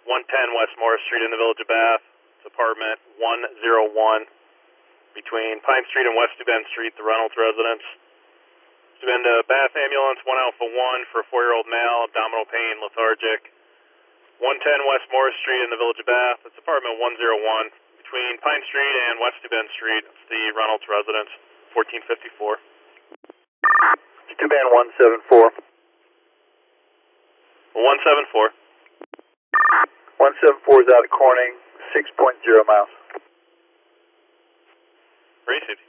110 West Morris Street in the Village of Bath. It's apartment 101 between Pine Street and West Bend Street, the Reynolds residence. It's been to Bath Ambulance 1 Alpha 1 for a 4-year-old male, abdominal pain, lethargic. 110 West Morris Street in the Village of Bath. It's apartment 101 between Pine Street and West Bend Street. It's the Reynolds residence, 1454. It's 2 band 174. 174. 174 is out of Corning, 6.0 miles. Received.